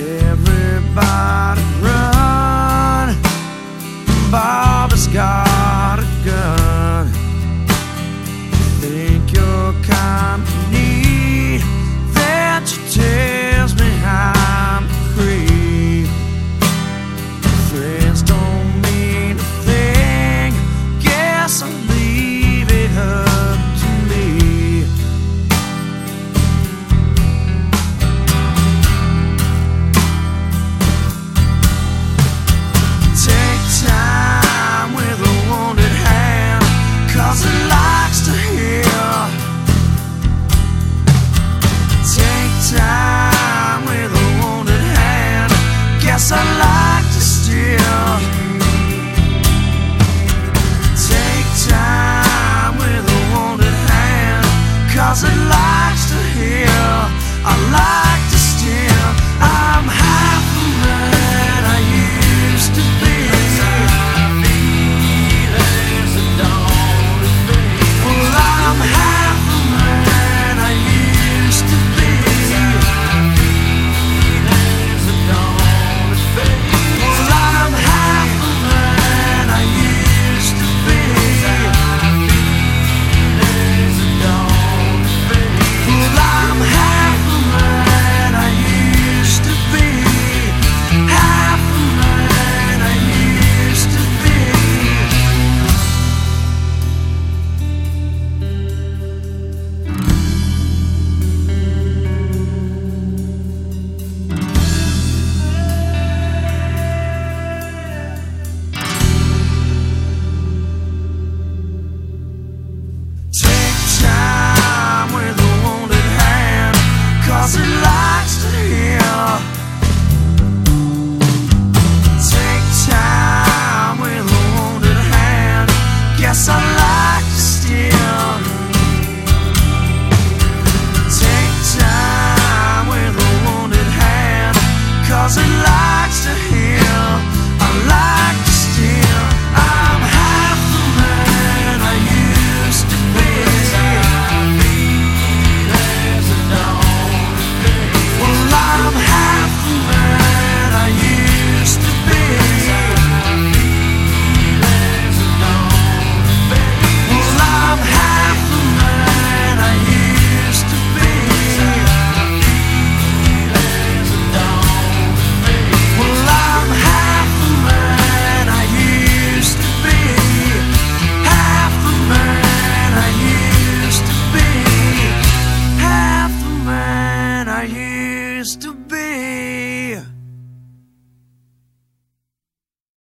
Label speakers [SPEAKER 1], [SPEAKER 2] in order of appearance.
[SPEAKER 1] Everybody run, Bobby's got a gun. Think you're kind of neat, that you tells me I'm a creep. Friends don't mean a thing, guess I'll leave it up to me. Take time with a wounded hand, 'cause it likes to heal. Take time with a wounded hand, guess I like to steal. Take time with a wounded hand, 'cause it likes to heal. I like to steal. I'm half the man I used to be. Well, I'm half the man I used to be. Well, I'm half the man I used to be. Well, I'm half the man I used to be. Half the man I used to be. Take time with a wounded hand, 'cause it likes to heal. Take time with a wounded hand, guess I like to steal. Take time with a wounded hand, 'cause it likes to heal.